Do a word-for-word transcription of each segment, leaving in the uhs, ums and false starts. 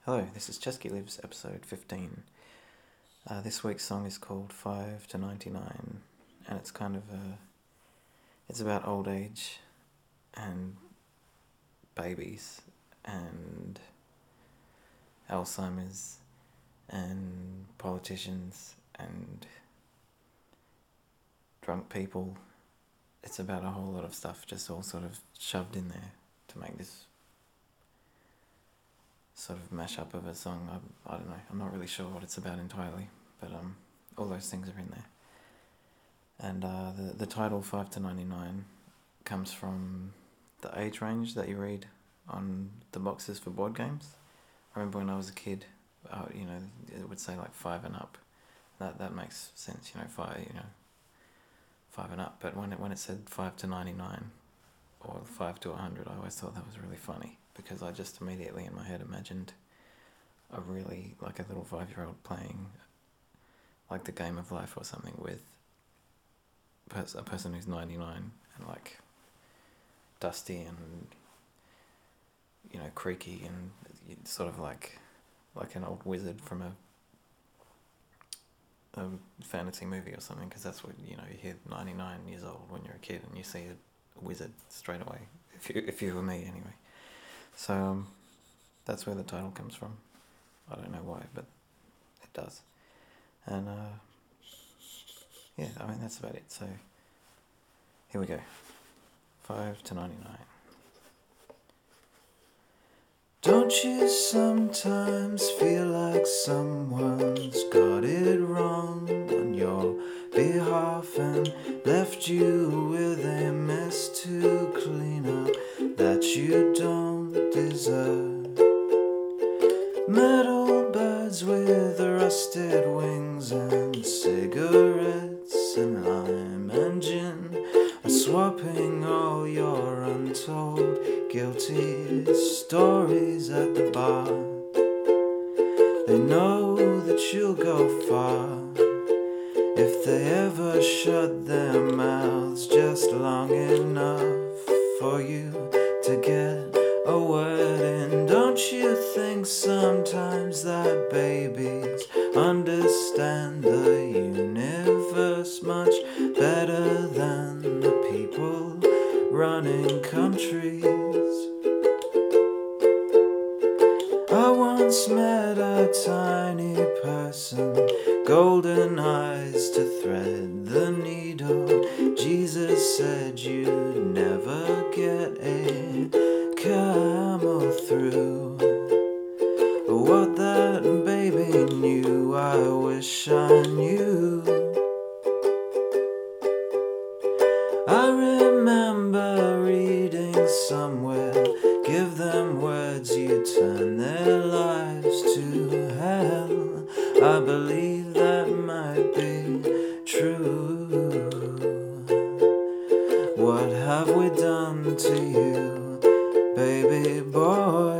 Hello, this is Chesky Lives, episode fifteen. Uh, this week's song is called five to ninety-nine, and it's kind of a... It's about old age, and babies, and Alzheimer's, and politicians, and drunk people. It's about a whole lot of stuff, just all sort of shoved in there to make this sort of mashup of a song. I, I don't know, I'm not really sure what it's about entirely, but um, all those things are in there. And uh, the, the title five to ninety-nine comes from the age range that you read on the boxes for board games. I remember when I was a kid, uh, you know, it would say like five and up. That that makes sense, you know, five, you know, five and up. But when it when it said five to ninety-nine, or five to a hundred, I always thought that was really funny, because I just immediately in my head imagined a really, like a little five-year-old playing like the game of life or something with pers- a person who's ninety-nine and like dusty and, you know, creaky and sort of like like an old wizard from a a fantasy movie or something, because that's what, you know, you hear ninety-nine years old when you're a kid and you see a wizard straight away, if you if you were me anyway. So um, that's where the title comes from. I don't know why, but it does. And uh, yeah, I mean, that's about it. So here we go. five to ninety-nine. Don't you sometimes feel like someone's got it wrong on your behalf and left you with a mess to clean up that you don't deserve? Metal birds with rusted wings and cigarettes and lime and gin are swapping all your untold guilty stories at the bar. They know that you'll go far if they ever shut their mouths just long enough for you to get a word in. Don't you think sometimes that babies understand the universe much better than the people running countries? I once met a tiny person, golden eyes to thread the needle. Jesus said you'd never get a camel through what that baby knew. I wish I knew. I remember reading somewhere, give them words, you turn their lives to hell. I believe that might be true. What have we done to you, baby boy?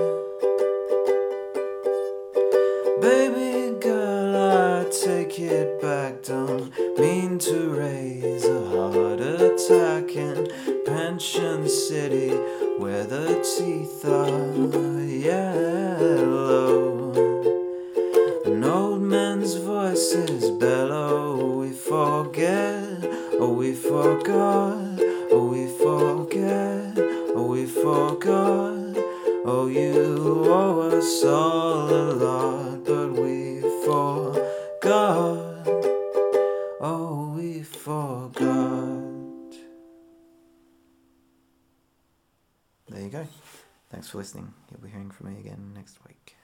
Baby girl, I take it back, don't mean to raise a heart attack in Pension City where the teeth are yellow. An old man's voices bellow. We forget, oh we forgot, oh we forget, oh we forgot. Oh, you owe us all a lot, but we forgot. Oh, we forgot. There you go. Thanks for listening. You'll be hearing from me again next week.